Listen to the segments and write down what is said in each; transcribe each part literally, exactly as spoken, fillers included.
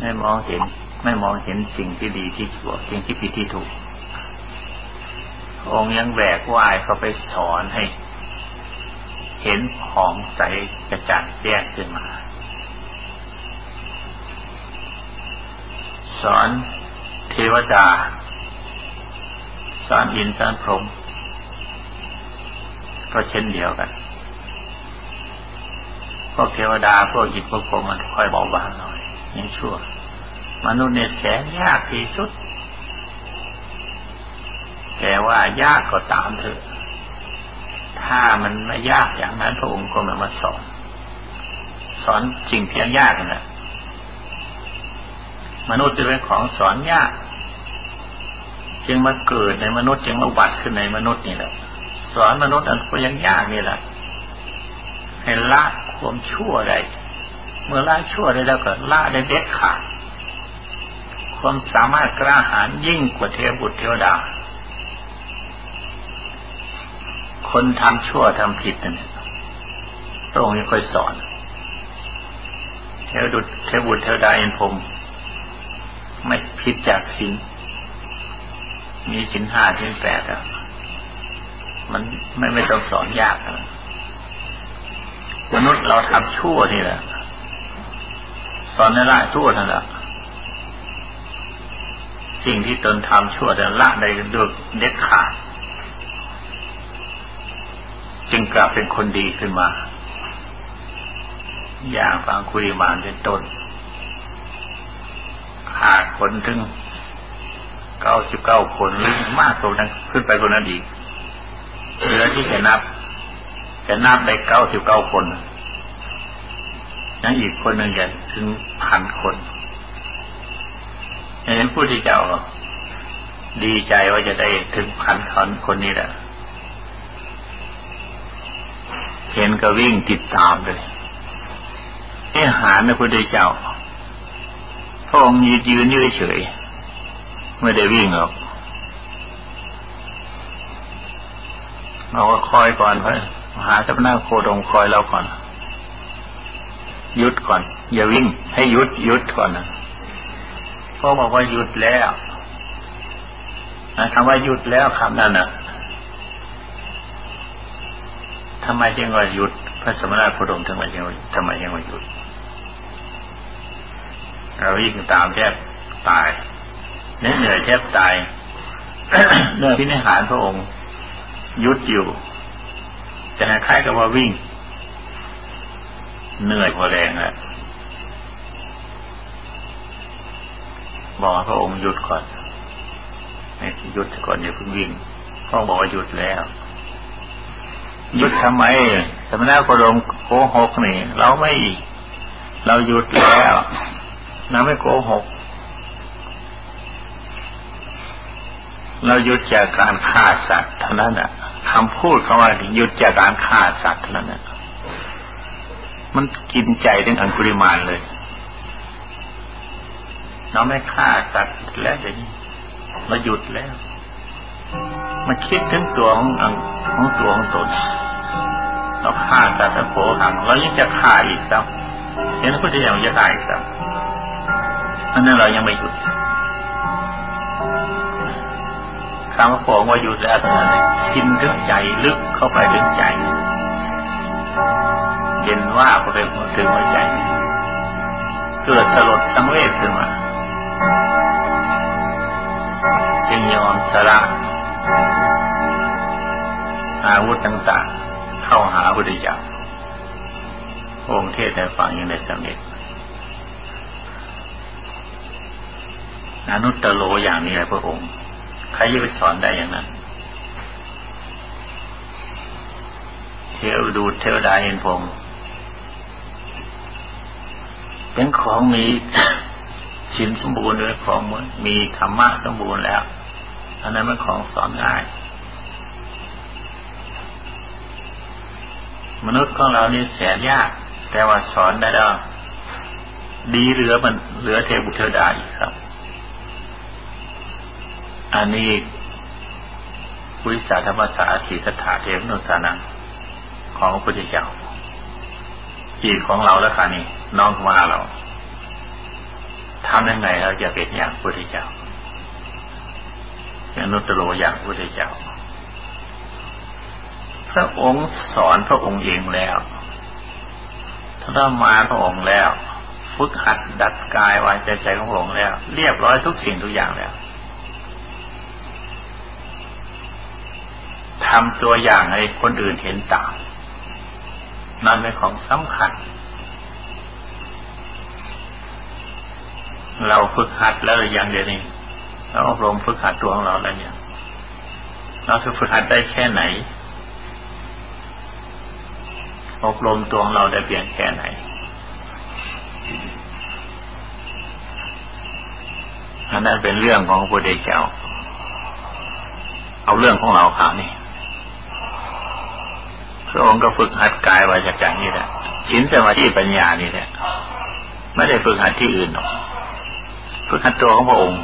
ไม่มองเห็นไม่มองเห็นสิ่งที่ดีที่ชั่วสิ่งที่ผิดที่ถูกองค์ยังแหวกว่ายเข้าไปสอนให้เห็นผ่องใสกระจ่างแจ้งขึ้นมาสอนเทวดาสอนอินทร์สอนพรหมก็เช่นเดียวกันพวกเทวดาพวกอินทร์พวกพรหมมันค่อยเบาบางหน่อยยังชั่วมนุษย์เนี่ยแสนยากที่สุดแต่ว่ายากก็ตามเถอะถ้ามันไม่ยากอย่างนั้นพระองค์ก็ไม่มาสอนสอนสิ่งที่ยากนั่นแหละมนุษย์เป็นของสอนยากจึงมาเกิดในมนุษย์จึงมาอุบัติขึ้นในมนุษย์นี่แหละสอนมนุษย์อันก็ยังยากนี่แหละให้ละความชั่วได้เมื่อละชั่วได้แล้วก็ละได้เด็ดขาดความสามารถกล้าหาญยิ่งกว่าเทพบุตรเทวดาคนทำชั่วทำผิดนั่นพระองค์ยังค่อยสอนเทวดุจเทพบุตรเทวดาเอ็นพรหมไม่ผิดจากศีลมีศีลห้าศีลแปดอ่ะมันไม่ไม่ต้องสอนยากนะมนุษย์เราทำชั่วนี่แหละสอนในละชั่วนั่นแหละสิ่งที่ตนทำชั่วแต่ละได้ด้วยเด็ดขาดจึงกลับเป็นคนดีขึ้นมาอย่างพระอังคุลิมานเป็นต้นขาดคนถึงเก้าสิบเก้าคนหรือมากกว่านั้นขึ้นไปกว่านั้นอีกเหลือที่จะนับจะนับได้เก้าสิบเก้าคนยังอีกคนหนึ่งจะถึงพันคนเห็นผู้ที่เจ้าดีใจว่าจะได้ถึงพันคนคนนี้แหละเห็นก็วิ่งติดตามเลยไอ้หาในพระพุทธเจ้าพระองค์ยืนยืนอยู่เฉยไม่ได้วิ่งหรอกเราก็คอยก่อนเพื่อหาเจ้าหน้าโคดงคอยเราก่อนหยุดก่อนอย่าวิ่งให้หยุดหยุดก่อนนะพระบอกว่าหยุดแล้วนะคำว่าหยุดแล้วคำนั้นน่ะทำไมจึงว่าหยุดพระสมณโคดมทำไมจึงว่าทำไมจึงว่าหยุดเราวิ่งตามแทบตายเหนื่อยแทบตายเนื่องพินิหารพระองค์หยุดอยู่จะคล้ายกับว่าวิ่งเหนื่อยพอแรงแล้วบอกพระองค์หยุดก่อนให้หยุดก่อนอย่าเพิ่งวิ่งพระองค์บอกว่าหยุดแล้วหยุดทำไมสมณโคดมโกหกนี่เราไม่เราหยุดแล้วเราไม่โกหกเราหยุดจากการฆ่าสัตว์เท่านั้นน่ะคำพูดคำว่าหยุดจากการฆ่าสัตว์เท่านั้นน่ะมันกินใจถึงอังคุลิมานเลยเราไม่ฆ่าสัตว์แล้วเดี๋ยวนี้เราหยุดแล้วมันคิดถึงตัวของของตัวของตนเราฆ่าสัตว์แล้วโผหังเรายังจะฆ่าอีกซ้ำเห็นผู้ที่ยังจะตายอีกซ้ำอันนั้นเรายังไม่หยุดคำว่าโผว่าหยุดแล้วตอนนั้นกินถึงใจลึกเข้าไปถึงใจเย็นว่าเข้าไปถึงหัวใจเกิดสลดสังเวชขึ้นมาจึงยอมสละอาวุธต่างๆเข้าหาพระพุทธเจ้าองค์เทศน์ให้ฟังอย่างได้สำเร็จอนุตตโลอย่างนี้แหละพระองค์ใครจะไปสอนได้อย่างนั้นเทวดูเทวดาเห็นพรหมเป็นของมีศีลสมบูรณ์ด้วยของมีธรรมะสมบูรณ์แล้วอันนั้นเป็นของสอนง่ายมนุษย์ของเรานี่แสนยากแต่ว่าสอนได้แล้วดีเหลือมันเหลือเทพบุตรเทวดาอีกครับอันนี้วิสาธรรมสาสีคถาเทวนุสานังของพระพุทธเจ้าอีกของเราแล้วค่ะนี่น้องมาเราทำยังไงเราจะเป็นอย่างพระพุทธเจ้าอนุตตรอย่างพระพุทธเจ้าพระองค์สอนพระองค์เองแล้วทรมานพระองค์แล้วฝึกหัดดัดกายวาจาใจของพระองค์แล้วเรียบร้อยทุกสิ่งทุกอย่างแล้วทำตัวอย่างให้คนอื่นเห็นตามนั่นเป็นของสำคัญเราฝึกหัดแล้วอย่างเดียวนี้เราอบรมฝึกหัดตัวของเราแล้วเนี่ยเราจะฝึกหัดได้แค่ไหนอบรมตัวของเราได้เพียงแค่ไหนอันนั้นเป็นเรื่องของพระพุทธเจ้าเอาเรื่องของเราข่าวนี่พระองค์ก็ฝึกหัดกายวาจาใจนี่แหละศีลสมาธิปัญญานี่แหละไม่ได้ฝึกหัดที่อื่นหรอกฝึกหัดตัวของพระองค์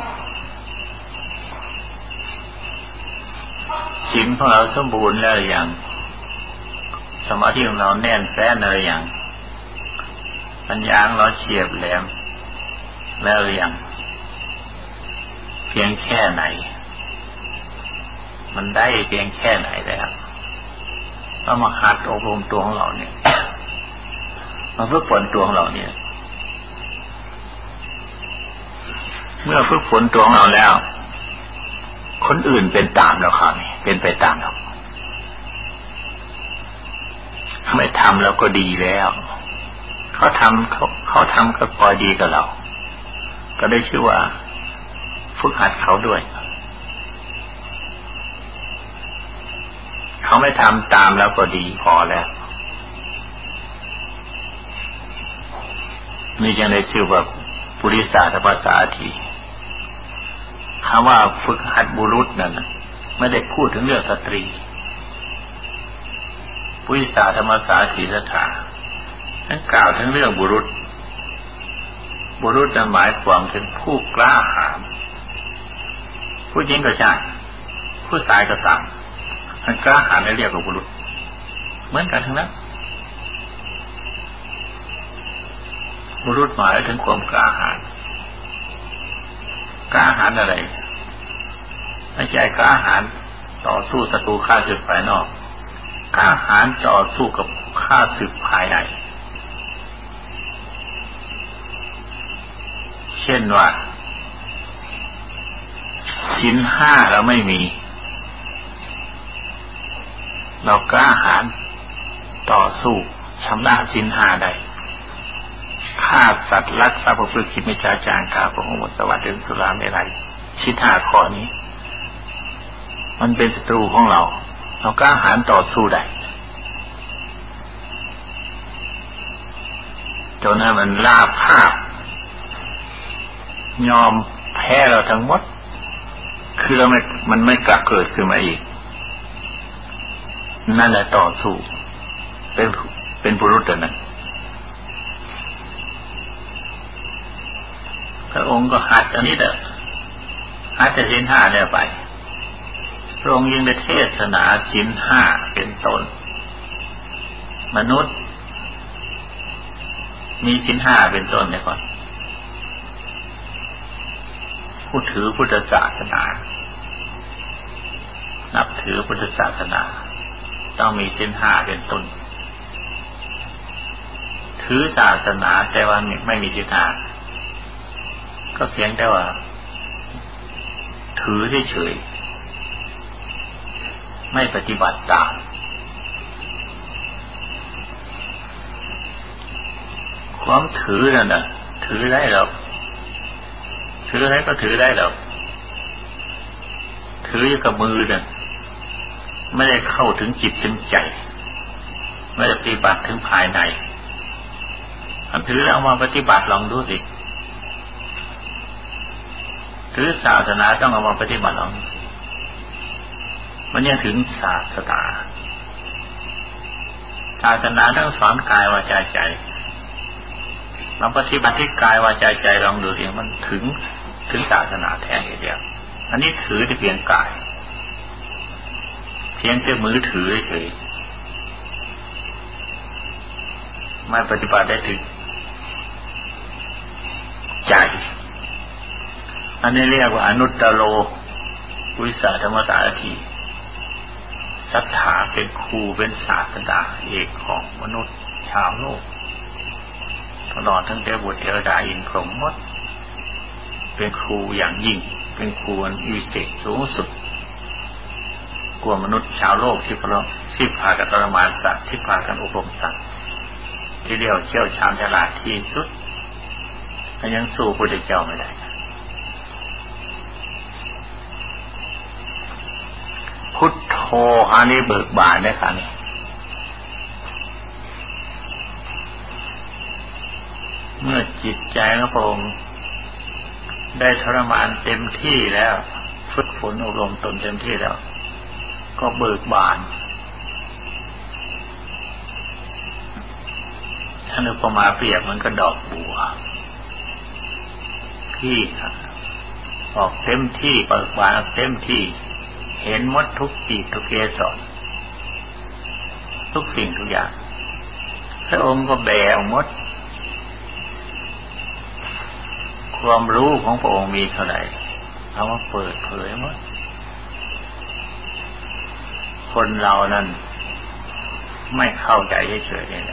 ศีลของเราสมบูรณ์แล้วอย่างสมาธิของเราแน่นแฟ้นอะไรอย่างปัญญาของเราเฉียบแหลมแล้วอย่างเพียงแค่ไหนมันได้เพียงแค่ไหนแล้วเรามาหัดอบรมตัวของเราเนี่ยมาฝึกฝนตัวของเราเนี่ยเมื่อฝึกฝนตัวของเราแล้วคนอื่นเป็นตามเราครับเป็นไปตามเราไม่ทำแล้วก็ดีแล้วเขาทำเขาเขาทำก็พอดีกับเราก็ได้ชื่อว่าฝึกหัดเขาด้วยเขาไม่ทำตามแล้วก็ดีพอแล้วนี่ยังได้ชื่อว่าปุริสาธรรมสาธีคำว่าฝึกหัดบุรุษนั่นไม่ได้พูดถึงเรื่องสตรีปุริสาธรรมสาธีสถาท่านกล่าวถึงเรื่องบุรุษบุรุษนั้นหมายความถึงผู้กล้าหาญผู้หญิงก็ใช่ผู้ชายก็ตามท่านกล้าหาญเรียกว่าบุรุษเหมือนกันทั้งนั้นบุรุษหมายถึงความกล้าหาญกล้าหาญอะไรไม่ใช่กล้าหาญต่อสู้ศัตรูข้าศึกภายนอกกล้าหาญต่อสู้กับข้าศึกภายในเช่นว่าศีลห้าเราไม่มีเรากล้าหาญต่อสู้ชำระศีลห้าได้ฆ่าสัตว์ลักทรัพย์ประพฤติผิดมิจฉาจารกาโกหกสวัสดิ์ดื่มสุราเมรัยศีลห้าข้อนี้มันเป็นศัตรูของเราเรากล้าหาญต่อสู้ได้จนให้มันราบคาบยอมแพ้เราทั้งหมดคือเราไม่มันไม่กลับเกิดขึ้นมาอีกนั่นแหละต่อสู้เป็นเป็นบุรุษนั้นพระองค์ก็หัดอันนี้แหละหัดจะศีลห้าเนี่ยไปพระองค์ยังได้เทศนาศีลห้าเป็นต้นมนุษย์มีศีลห้าเป็นต้นเนี่ยก่อนผู้ถือพุทธศาสนานับถือพุทธศาสนาต้องมีศีลห้าเป็นต้นถือศาสนาแต่ว่าไม่มีศีลห้าก็เพียงแต่ว่าถือเฉยๆไม่ปฏิบัติตามความถือนั่นน่ะถือได้หรอกถืออะไรก็ถือได้หรอกถืออยู่กับมือน่ะไม่ได้เข้าถึงจิตถึงใจไม่ได้ปฏิบัติถึงภายในอันถือแล้วเอามาปฏิบัติลองดูสิถือศาสนาต้องเอามาปฏิบัติลองมันยังถึงศาสนาศาสนาต้องสอนกายวาจาใจเราปฏิบัติที่กายวาจาใจลองดูสิมันถึงถึงศาสนาแท้เดียวอันนี้ถือที่เพียงกายเพียงแค่มือถือเฉยไม่ปฏิบัติได้ถึงใจอันนี้เรียกว่าอนุตตโรวิสาธรรมสารถีศรัทธาเป็นครูเป็นศาสดาเอกของมนุษย์ชาวโลกตลอดทั้งเทวบุตรเทวดาอินทร์พรหมหมดเป็นครูอย่างยิ่งเป็นครูอันวิเศษสูงสุดกว่ามนุษย์ชาวโลกที่พระที่พากันทรมานสัตว์ที่พากันอบรมสัตว์ที่เรียกเชี่ยวชาญฉลาดที่สุดก็ยังสู้พระพุทธเจ้าไม่ได้พุทโธอันนี้เบิกบานได้ค่ะนี่เมื่อจิตใจของพระองค์ได้ทรมานเต็มที่แล้วฝึกฝนอบรมตนเต็มที่แล้วก็เบิกบานท่านอุปมาเปรียบมันก็ดอกบัวที่ออกเต็มที่เบิกบานเต็มที่เห็นหมดทุกปีกทุกเกสรทุกสิ่งทุกอย่างพระองค์ก็แบกหมดความรู้ของพระองค์มีเท่าไหร่เอามาเปิดเผยหมดคนเรานั้นไม่เข้าใจเฉยๆเนี่ย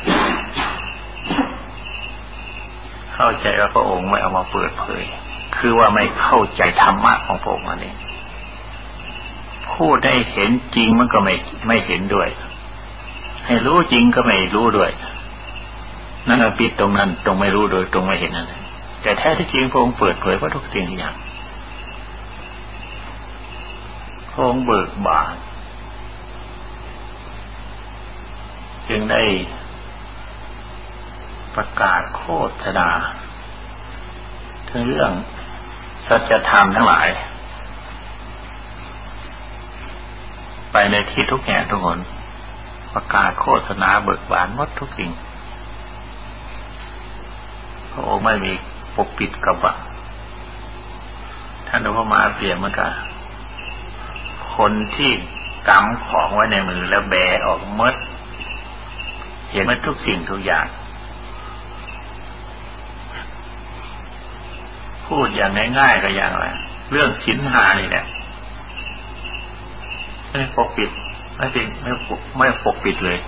เข้าใจว่าพระองค์ไม่เอามาเปิดเผยคือว่าไม่เข้าใจธรรมะของพระองค์นั่นเองพูดให้เห็นจริงมันก็ไม่ไม่เห็นด้วยให้รู้จริงก็ไม่รู้ด้วยนั่นปิดตรงนั้นตรงไม่รู้โดยตรงไม่เห็นนั่นแต่แท้ที่จริงพระองค์เปิดเผยว่าทุกสิ่งทุกอย่างพระองค์เบิกบานจึงได้ประกาศโฆษณาถึงเรื่องสัจธรรมทั้งหลายไปในที่ทุกแห่งทุกหนประกาศโฆษณาเบิกบานหมดทุกสิ่งพระองค์ไม่มีปกปิดกับว่าท่านอุปมาเปรียบเหมือนกับคนที่กำของไว้ในมือแล้วแบออกหมดเห็นหมดทุกสิ่งทุกอย่างพูดอย่างง่ายๆก็อย่างไรเรื่องศีลห้านี่แหละไม่ปกปิดไม่จริงไม่ปกไม่ปกปิดเลย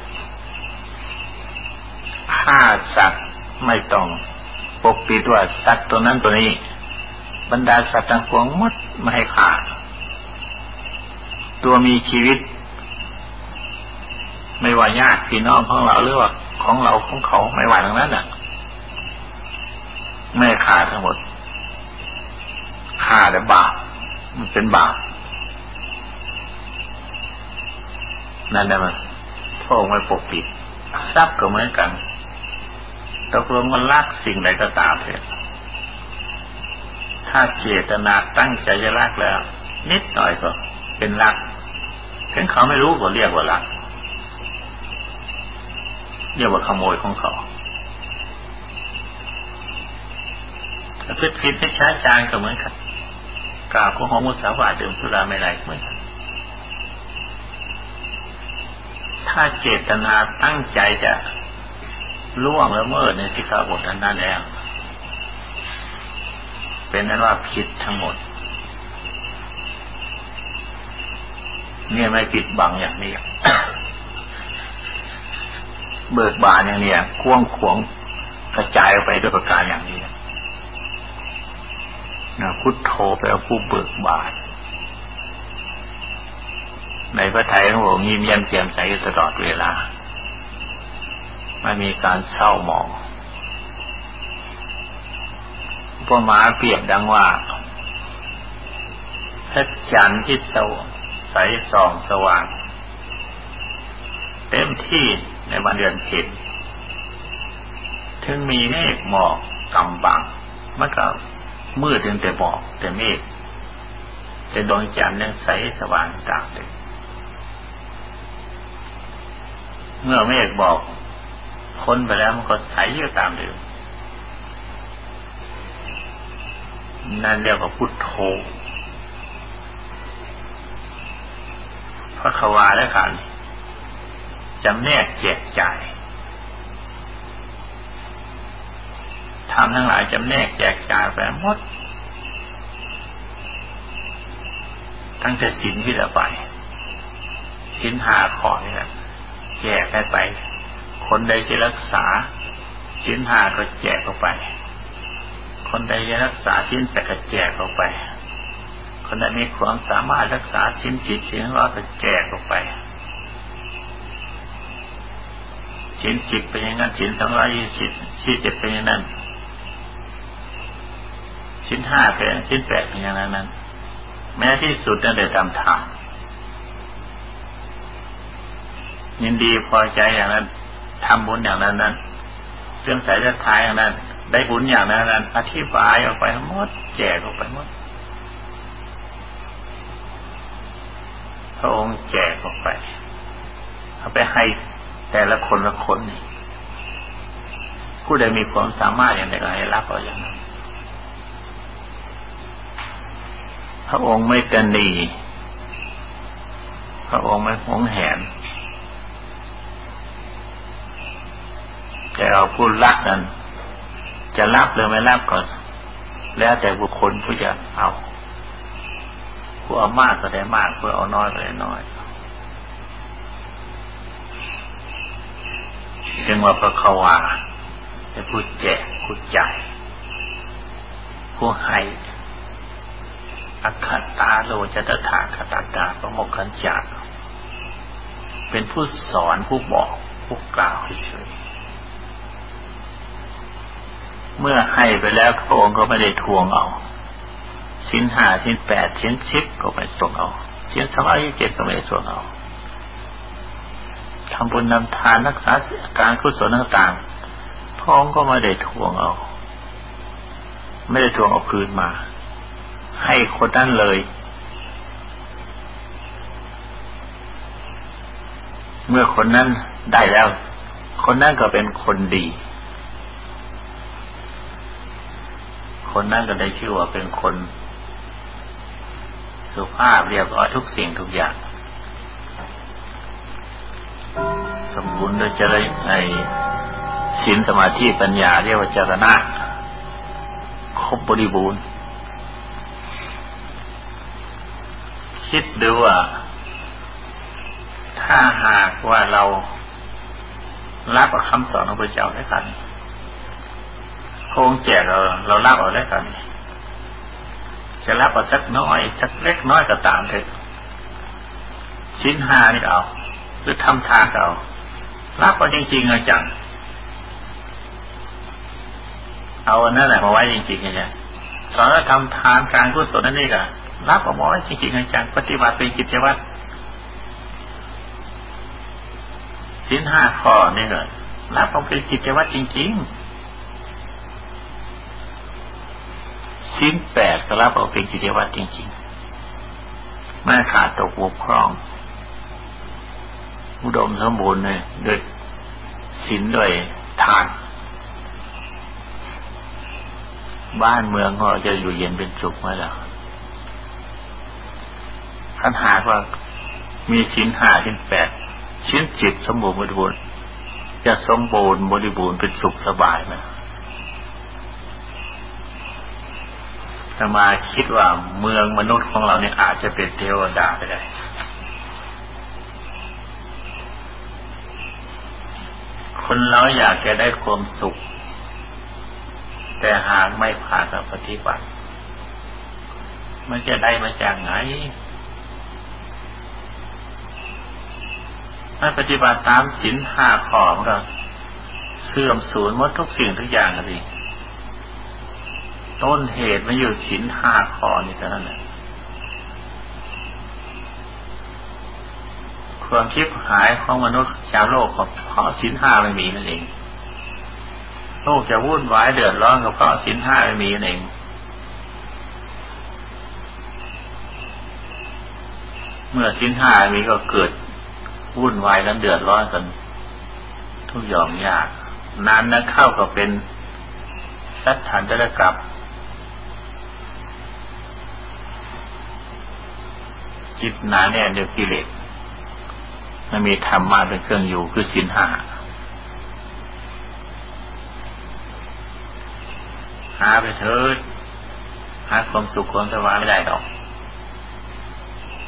ฆ่าสัตว์ไม่ต้องปกปิดว่าสัตว์ตัวนั้นตัวนี้บรรดาสัตว์ทั้งปวงหมดไม่ให้ฆ่าตัวมีชีวิตไม่ว่าญาติพี่น้องของเราหรือว่าของเราของเขาไม่ว่าทั้งนั้นน่ะไม่ให้ฆ่าทั้งหมดฆ่าแต่บาปมันเป็นบาปนั่นแหละมันพระองค์ไม่ปกปิดทรัพย์ก็เหมือนกันตกลงมันรักสิ่งใดก็ตามเถอะถ้าเจตนาตั้งใจจะรักแล้วนิดหน่อยก็เป็นรักถึงเขาไม่รู้ก็เรียกว่ารักเรียกว่าขโมยของเขาถ้าพิพิธไม่ช้าจางก็เหมือนกันกล่าวของมุสาวาทดื่มสุราไม่ไรเหมือนกันถ้าเจตนาตั้งใจจะล่วงละเมิดในสิกขาบทนั้นแล้วเป็นนั้นว่าผิดทั้งหมดเนี่ยไม่ปิดบังอย่างนี้ เบิกบานอย่างนี้กว้างขวางกระจายออกไปด้วยประการอย่างนี้นะพุทโธแปลว่าผู้เบิกบานในพระทัยของพระองค์ยิ้มแย้มแจ่มใสตลอดเวลาไม่มีการเศร้าหมองอุปมาเปรียบดังว่าพระจันทร์ที่ใสส่องสว่างเต็มที่ในวันเดือนเพ็ญถึงมีเมฆหมอกกำบังมันก็มืดถึงแต่หมอกแต่เมฆแต่ดวงจันทร์ยังใสสว่างตามเดิมเมื่อเมฆบอกพ้นไปแล้วมันก็ใสอยู่ตามเดิมนั่นเรียกว่าพุทโธพระขวาและกันจำแนกแจกจ่ายทำทั้งหลายจำแนกแจกจ่ายไปหมดตั้งแต่ศีลที่ละไปศีลห้าข้อนี่แหละแจกให้ไปคนใดจะรักษาศีลห้าก็แจกออกไปคนใดจะรักษาศีลแปดก็แจกออกไปคนใดมีความสามารถรักษาศีลสิบศีลร้อยก็แจกออกไปศีลสิบเป็นอย่างนั้นศีลสองร้อยยี่สิบศีลเจ็ดเป็นอย่างนั้นศีลห้าเป็นศีลแปดเป็นอย่างนั้นแม้ที่สุดนั่นได้ทำทานยินดีพอใจอย่างนั้นทำบุญอย่างนั้นนั้นเรื่องสายจะทายอย่างนั้นได้บุญอย่างนั้นนั้นอธิบายออกไปหมดแจกออกไปหมดพระองค์แจกออกไปเอาไปให้แต่ละคนละคนนี่ผู้ใดมีความสามารถอย่างใดก็ให้รับเอาอย่างนั้นพระองค์ไม่ตนีพระองค์ไม่หวงแหนแต่เราผู้รับนั้นจะรับหรือไม่รับก็แล้วแต่บุคคลผู้จะเอาผู้เอามากก็ได้มากผู้เอาน้อยก็ได้น้อยจึงว่าพระขวาจะผู้แจกผู้จ่ายผู้ให้อัคคตาโลจตถาคตตาประโมกขันจักเป็นผู้สอนผู้บอกผู้กล่าวเฉยเมื่อให้ไปแล้วพระองค์ก็ไม่ได้ทวงเอาศีลห้าศีลแปดศีลสิบก็ไม่ทวงเอาศีลสองร้อยยี่สิบเจ็ดก็ไม่ได้ทวงเอาทำบุญนำทานรักษาการกุศลต่างๆพระองค์ก็ไม่ได้ทวงเอาไม่ได้ทวงเอาคืนมาให้คนนั้นเลยเมื่อคนนั้นได้แล้วคนนั้นก็เป็นคนดีคนนั้นก็ได้ชื่อว่าเป็นคนสุภาพเรียบร้อยทุกสิ่งทุกอย่างสมบูรณ์โดยเจริญในศีลสมาธิปัญญาเรียกว่าจรณะครบบริบูรณ์คิดดูว่าถ้าหากว่าเรารับคำสอนของพระเจ้าได้กันพระองค์แจกเราเรารับเอาได้กันจะรับเอาสักน้อยสักเล็กน้อยก็ตามเถอะชิ้นห้านี่เอาหรือทำทานเอารับเอาจริงๆเลยจังเอาอันนั้นแหละมาไว้จริงๆเนี่ยสอนว่าทำทานการกุศลนั่นนี่ก็รับเอามาไว้จริงๆจังปฏิบัติเป็นกิจวัตรชิ้นห้าข้อนี่ก็รับเอาเป็นกิจวัตรจริงๆศีลแปดก็รับเอาเป็นกิจวัตรจริงๆไม่ขาดตกบกพร่องอุดมสมบูรณ์เลยด้วยศีลด้วยทานบ้านเมืองก็จะอยู่เย็นเป็นสุขไหมล่ะถ้าหากว่ามีศีลห้าศีลแปดศีลจิตสมบูรณ์บริบูรณ์จะสมบูรณ์บริบูรณ์เป็นสุขสบายไหมแต่มาคิดว่าเมืองมนุษย์ของเราเนี่ยอาจจะเป็นเทวดาไปได้คนเราอยากจะได้ความสุขแต่หากไม่ผ่านการปฏิบัติมันจะได้มาจากไหนถ้าปฏิบัติตามศีลห้าข้อมันก็เสื่อมสูญหมดทุกสิ่งทุกอย่างเลยต้นเหตุมันอยู่ศีลห้าข้อนี่เท่านั้นแหละความคิดหายของมนุษย์ชาวโลกก็เพราะศีลห้าไม่มีนั่นเองโลกจะวุ่นวายเดือดร้อนก็เพราะศีลห้าไม่มีนั่นเองเมื่อศีลห้ามีก็เกิดวุ่นวายและเดือดร้อนกันทุกอย่างยากนานนักเข้าก็เป็นสัตว์ฐานตระกับจิตหนาแน่นด้วยกิเลสมันมีธรรมะเป็นเครื่องอยู่คือศีลห้าหาไปเถิดหาความสุขความสบายไม่ได้หรอก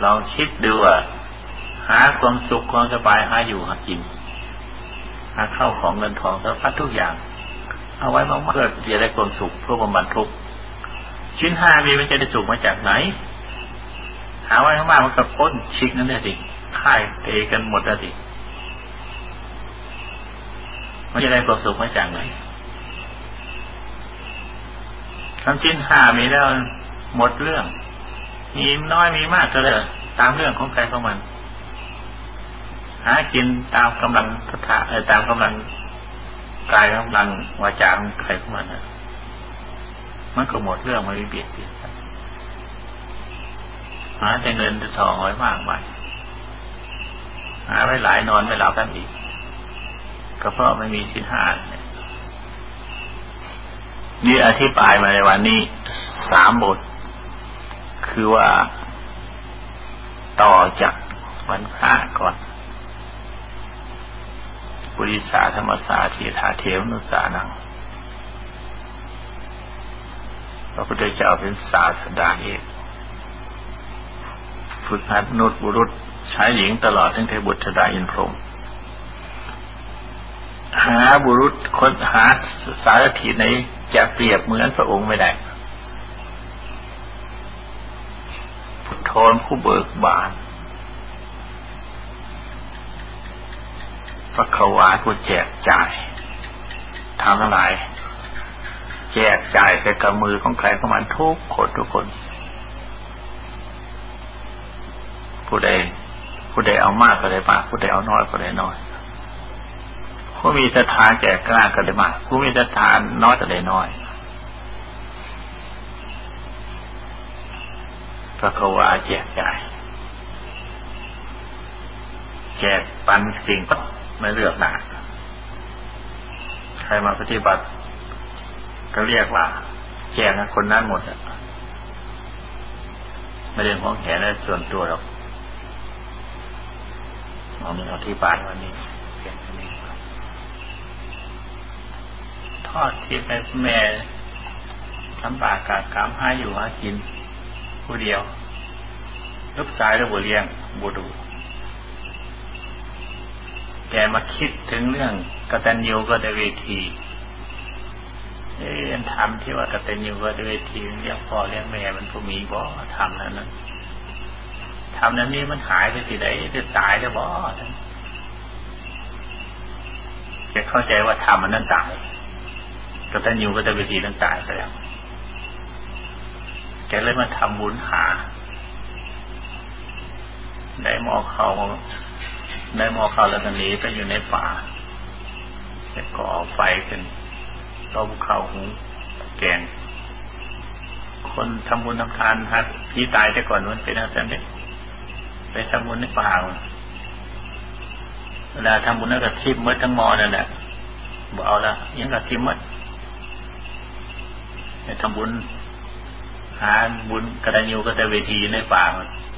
ลองคิดดูว่าหาความสุขความสบายหาอยู่หากินหาเข้าของเงินทองสารพัดทุกอย่างเอาไว้มากๆเพื่อจะได้ความสุขเพื่อบำบัดทุกข์ชิ้นห้ามีมันจะได้สุขมาจากไหนหาไว้มากๆมันก็พ้นชิกนั่นแหละสิค่ายเตะกันหมดแล้วสิมันจะได้ความสุขมาจากไหนคำชิ้นห้ามีแล้วหมดเรื่องมีน้อยมีมากก็เลยตามเรื่องของใครของมันหากินตามกำลังศรัทธาเออตามกำลังกายกำลังวาจาของใครของมันนะมันก็หมดเรื่องมันไม่เบียดเบียนหาแต่เงินจะทองไว้มากมายหาไว้หลายนอนไม่หลับกันอีกก็เพราะไม่มีศีลห้านี่อธิบายมาในวันนี้สามบทคือว่าต่อจากวันพระก่อนปุริสาธรรมสาธีธาเทวนุสานังพระพุทธเจ้าเป็นศาสดาเอกฝึกหัดนุษย์บุรุษชายหญิงตลอดทั้งเทพบุตรธิดาอินพรหมหาบุรุษคนหาสารถีไหนจะเปรียบเหมือนพระองค์ไม่ได้พุทโธผู้เบิกบานพระขวาผู้แจกจ่ายทำทั้งหลายแจกจ่ายไปกับมือของใครของมันทุกคนทุกคนผู้ใดผู้ใดเอามากก็ได้มากผู้ใดเอาน้อยก็ได้น้อยผู้มีศรัทธาแก่กล้าก็ได้มากผู้มีศรัทธาน้อยก็ได้น้อยพระขวาแจกจ่ายแจกปันสิ่งไม่เลือกหน้าใครมาปฏิบัติก็เรียกว่าแจกคนนั้นหมดไม่เรื่องของแขนและส่วนตัวหรอกเรามีอธิบายวันนี้เพียงแค่นี้ทอดที่แม่แม่ลำบากกะกำหาอยู่หากินผู้เดียวลูกชายแล้วบุเลี้ยงบุดูแกมาคิดถึงเรื่องกตัญญูกตเวทีเอ๊ะทำที่ว่ากตัญญูกตเวทีเลี้ยงพ่อเลี้ยงแม่มันก็มีบ่ทำนั้นนั้นทำนั้นนี้มันหายไปสิได้จะตายแล้วบ่แกเข้าใจว่าทำมันนั้นตายกตัญญูกตเวทีนั้นตายไปแล้วแกเลยมาทำบุญหาได้หม้อข้าวได้หม้อข้าวแล้วก็หนีไปอยู่ในป่าแต่ก่อไฟขึ้นต้มข้าวหุงแกงคนทำบุญทำทานฮัดพี่ตายแต่ก่อนมันเป็นอะไรเนี่ยไปทำบุญในป่าเวลาทำบุญแล้วก็ทิพย์มัดทั้งหม้อนั่นแหละบอกเอาละยังก็ทิพย์มัดทำบุญหาบุญกตัญญูกตเวทีในป่า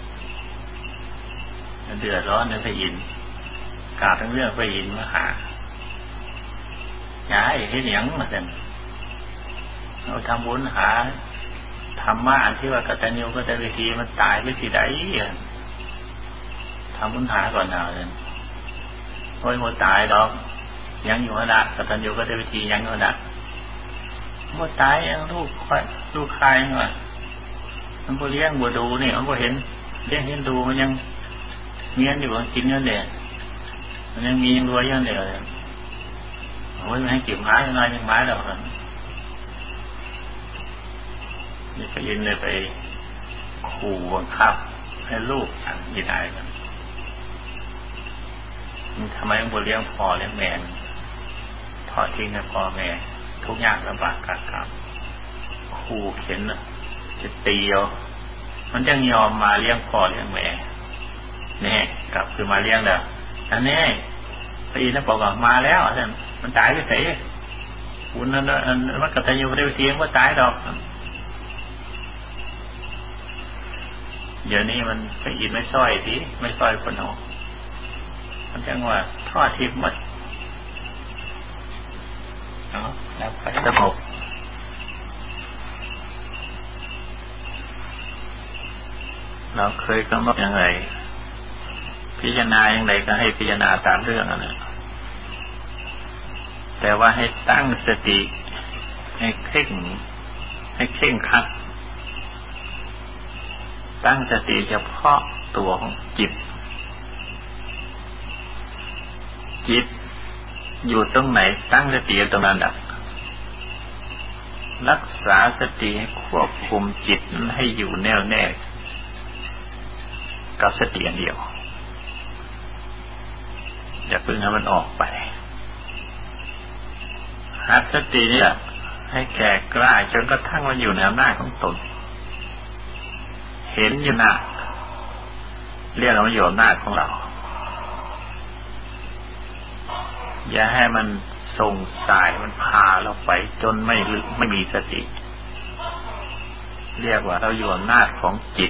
มันเดือดร้อนในพระอินทร์กล่าวทั้งเรื่องพระอินทร์มาหาย้ายให้เหนียงมาเต็มเราทำบุญหาธรรมะอันที่ว่ากตัญญูกตเวทีมันตายไปที่ใดทำบุญหาก่อนเอาเลยโอ้ยมันตายดอกยังอยู่นะกตัญญูกตเวทียังอยู่นะมันตายยังลูกค่อยลูกใครเนาะมันก็เลี้ยงบัวดูนี่มันก็เห็นเลี้ยงเห็นดูมันยังเงี้ยอยู่กินเงี้ยเด็ดมันยังมียังรวยยังเด็ดโอ้ยมันให้เก็บไม้ยังไงยังไม้แล้วกันนี่ไปยินเลยไปขู่บังคับให้ลูกฉันยินได้กันทำไมต้องบัวเลี้ยงพ่อเลี้ยงแม่ทอดทิ้งให้พ่อแม่ทุกอย่างลำบากกัดครับขู่เข็นจะตีเอามันยังยอมมาเลี้ยงพ่อเลี้ยงแม่เนี่ยกลับคือมาเลี้ยงแล้วอันนี้พระอินทร์บอกว่ามาแล้วท่านมันตายไปเสียคุณนั่นมันกตัญญูกตเวทีมันตายดอกเดี๋ยวนี้มันพระอินทร์ไม่ซ้อยทีไม่ซ้อยคนเอามันจังว่าทอดทิพย์หมดเนาะแล้วไปสงบเราเคยกำหนดยังไงพิจารณาอย่างไรก็ให้พิจารณาตามเรื่องนั่นแหละแต่ว่าให้ตั้งสติให้เข่งให้เข่งครัดตั้งสติเฉพาะตัวของจิตจิตอยู่ตรงไหนตั้งสติตรงนั้นดับรักษาสติให้ควบคุมจิตนั้นให้อยู่แน่วแน่กับสติอันเดียวอย่าเพิ่งให้มันออกไปหัดสตินี่แหละให้แก่กล้าจนกระทั่งมันอยู่ในอำนาจของตนเห็นอยู่นะเรียกว่าอยู่อำนาจของเราอย่าให้มันส่งสายมันพาเราไปจนไม่ไม่มีสติเรียกว่าเราอยู่อำนาจของจิต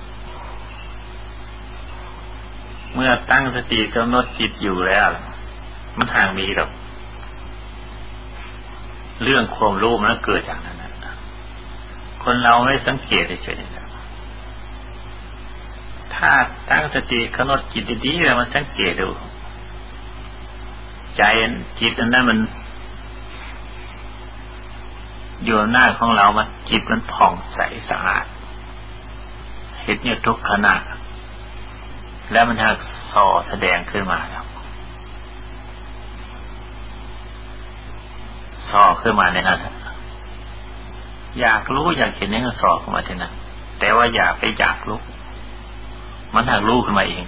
เมื่อตั้งสติกำหนดจิตอยู่แล้วมันห่างมีหรอกเรื่องความรู้มันเกิดจากนั้นนะคนเราไม่สังเกตเฉยๆถ้าตั้งสติกำหนดจิตดีๆแล้วมันสังเกตดูใจจิตอันนั้นมันอยู่หน้าของเรามันจิตมันผ่องใสสะอาดเห็นอยู่ทุกขณะแล้วมันจะส่อแสดงขึ้นมาครับส่อขึ้นมาในนั้นอยากรู้อยากเห็นนี่ก็ส่อขึ้นมาที่นั้นแต่ว่าอย่าไปอยากรู้มันหากรู้ขึ้นมาเอง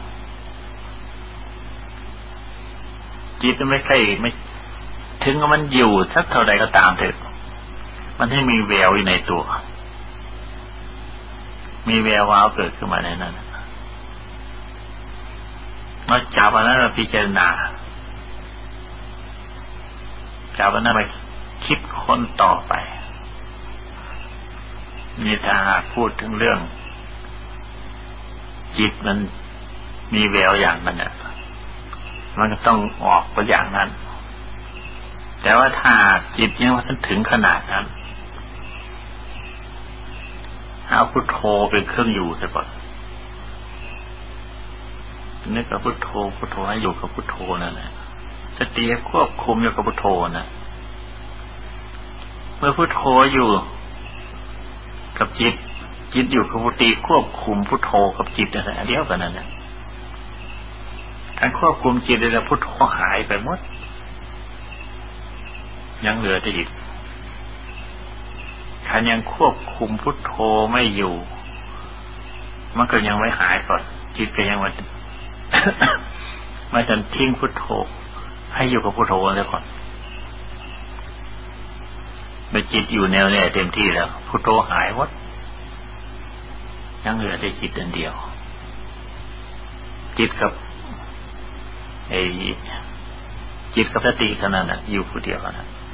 จิตมันไม่ใช่ไม่ถึงว่ามันอยู่สักเท่าใดก็ตามเถอะมันให้มีแววอยู่ในตัวมีแวววาวเกิดขึ้นมาในนั้นมาจับอันนั้นเราพิจารณาจับอันนั้นมาคิดค้นต่อไปนี่ถ้าหากพูดถึงเรื่องจิตมันมีแววอย่างนั้นเนี่ยมันก็ต้องออกไปอย่างนั้นแต่ว่าถ้าจิตยังว่าถึงขนาดนั้นเอาพุทโธเป็นเครื่องอยู่ซะก่อนนึกกับพุทโธพุทโธให้อยู่กับพุทโธนั่นแหละสติควบคุมอยู่กับพุทโธนะเมื่อพุทโธอยู่กับจิตจิตอยู่กับพุทธิควบคุมพุทโธกับจิตนั่นแหละเดียวกันนั่นแหละการควบคุมจิตแล้วพุทโธหายไปหมดยังเหลือแต่จิตถ้ายังควบคุมพุทโธไม่อยู่มันก็ยังไม่หายก่อนจิตก็ยังมันมันจะทิ้งพุทโธให้อยู่กับพุทโธเลยก่อนเมื่อจิตอยู่แนวแน่เต็มที่แล้วพุทโธหายหมดยังเหลือแต่จิตอันเดียวจิตกับไอ้จิตกับสติเท่านั้นน่ะอยู่ผู้เดียวนะ